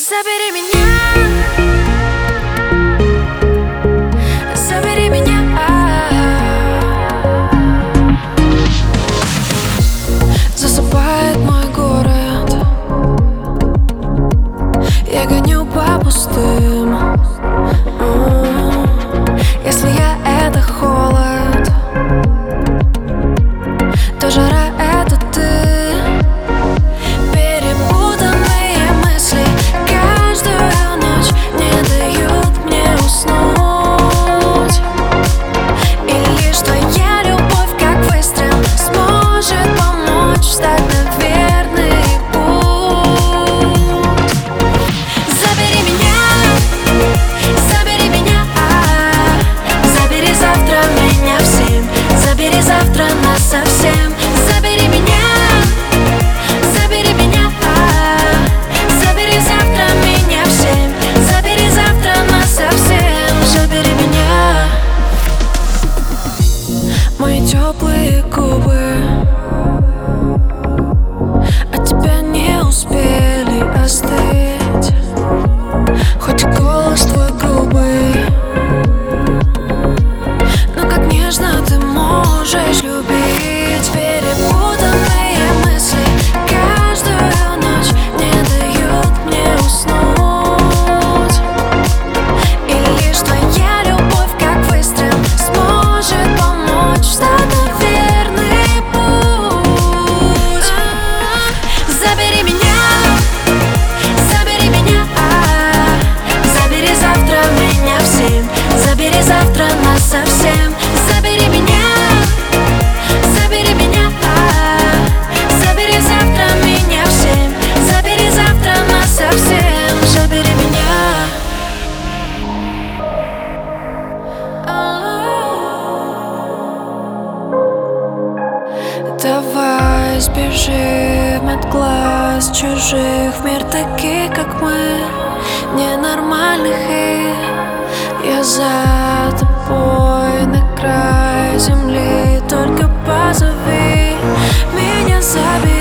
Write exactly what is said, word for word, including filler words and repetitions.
Забери меня, забери меня. Засыпает мой город, я гоню по пустым. Если я — это холод, то жара — это ты. Перепутанные мысли каждую ночь не дают мне уснуть. И лишь твоя любовь, как выстрел, сможет помочь встать на верный путь. Забери меня, забери меня, забери завтра меня в семь, забери завтра нас совсем. Забери меня, забери меня, забери завтра меня в семь, забери завтра нас совсем. Забери меня. Мои теплые губы от тебя не успели остыть, хоть и голос твой грубый, но как нежно ты можешь любить. Перепутанные мысли каждую ночь не дают мне уснуть. И лишь твоя любовь, как выстрел, сможет помочь встать на верный путь. Забери меня, забери меня, забери завтра меня в семь, забери завтра нас совсем. Забери меня, забери меня, забери завтра меня в семь, забери завтра нас совсем. Забери меня. Давай сбежим от глаз чужих в мир таких, как мы, ненормальных, и я за тобой на край земли. Только позови меня, забери.